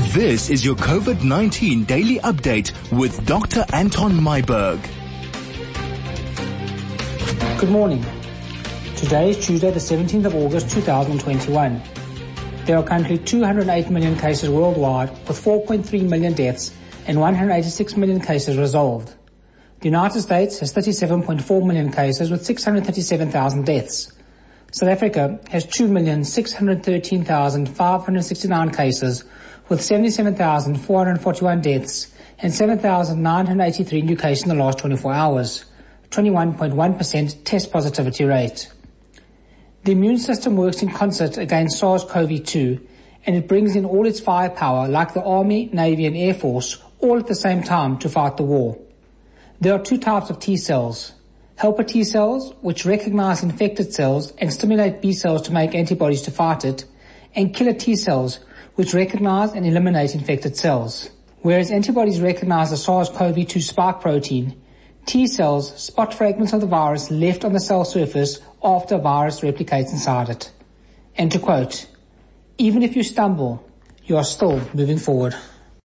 This is your COVID-19 daily update with Dr. Anton Myburgh. Good morning. Today is Tuesday, the 17th of August, 2021. There are currently 208 million cases worldwide, with 4.3 million deaths and 186 million cases resolved. The United States has 37.4 million cases with 637,000 deaths. South Africa has 2,613,569 cases with 77,441 deaths and 7,983 new cases in the last 24 hours, 21.1% test positivity rate. The immune system works in concert against SARS-CoV-2, and it brings in all its firepower like the Army, Navy and Air Force all at the same time to fight the war. There are two types of T cells. Helper T cells, which recognize infected cells and stimulate B cells to make antibodies to fight it, and killer T cells, which recognize and eliminate infected cells. Whereas antibodies recognize the SARS-CoV-2 spike protein, T cells spot fragments of the virus left on the cell surface after a virus replicates inside it. And to quote, "Even if you stumble, you are still moving forward."